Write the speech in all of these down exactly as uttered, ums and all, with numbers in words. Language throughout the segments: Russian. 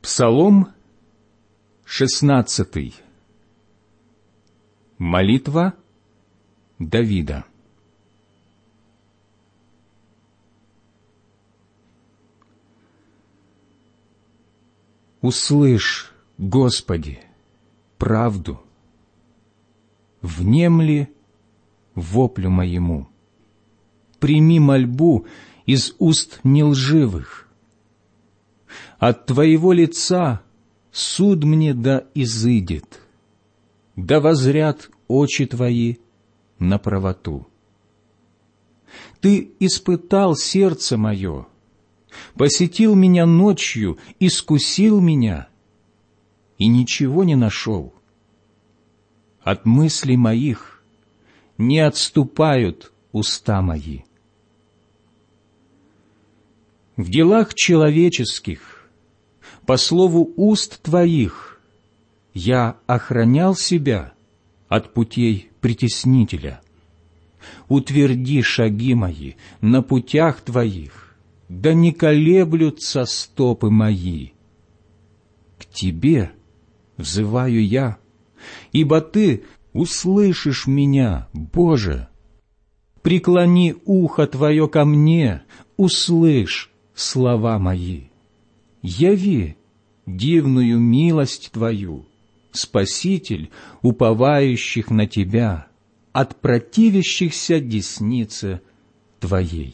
Псалом шестнадцатый. Молитва Давида. Услышь, Господи, правду, внемли воплю моему, прими мольбу из уст нелживых. От Твоего лица суд мне да изыдет, да воззрят очи Твои на правоту. Ты испытал сердце мое, посетил меня ночью, искусил меня, и ничего не нашел. От мыслей моих не отступают уста мои. В делах человеческих, по слову уст Твоих, я охранял себя от путей притеснителя. Утверди шаги мои на путях Твоих, да не колеблются стопы мои. К Тебе взываю я, ибо Ты услышишь меня, Боже. Преклони ухо Твое ко мне, услышь слова мои. Яви дивную милость Твою, Спаситель, уповающих на Тебя, от противящихся деснице Твоей.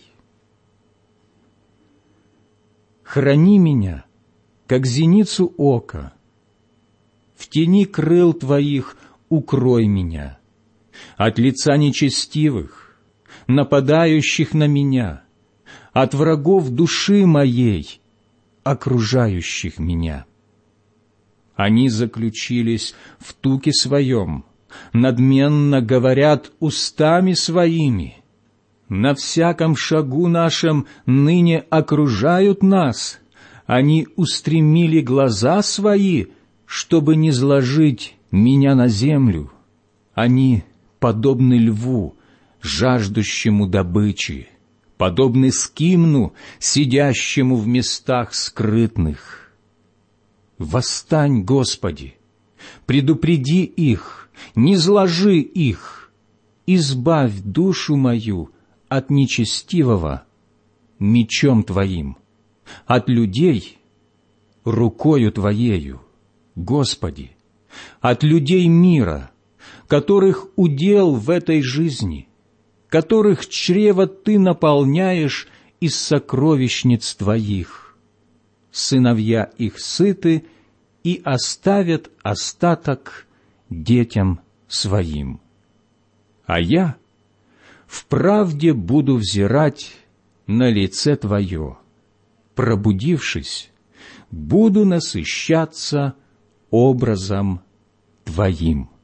Храни меня, как зеницу ока, в тени крыл Твоих укрой меня, от лица нечестивых, нападающих на меня, от врагов души моей, окружающих меня. Они заключились в туке своем, надменно говорят устами своими. На всяком шагу нашем ныне окружают нас. Они устремили глаза свои, чтобы не зложить меня на землю. Они подобны льву, жаждущему добычи, подобны скимну, сидящему в местах скрытных. Восстань, Господи, предупреди их, не зложи их, избавь душу мою от нечестивого мечом Твоим, от людей рукою Твоею, Господи, от людей мира, которых удел в этой жизни, которых чрево Ты наполняешь из сокровищниц Твоих. Сыновья их сыты и оставят остаток детям своим. А я в правде буду взирать на лице Твое, пробудившись, буду насыщаться образом Твоим.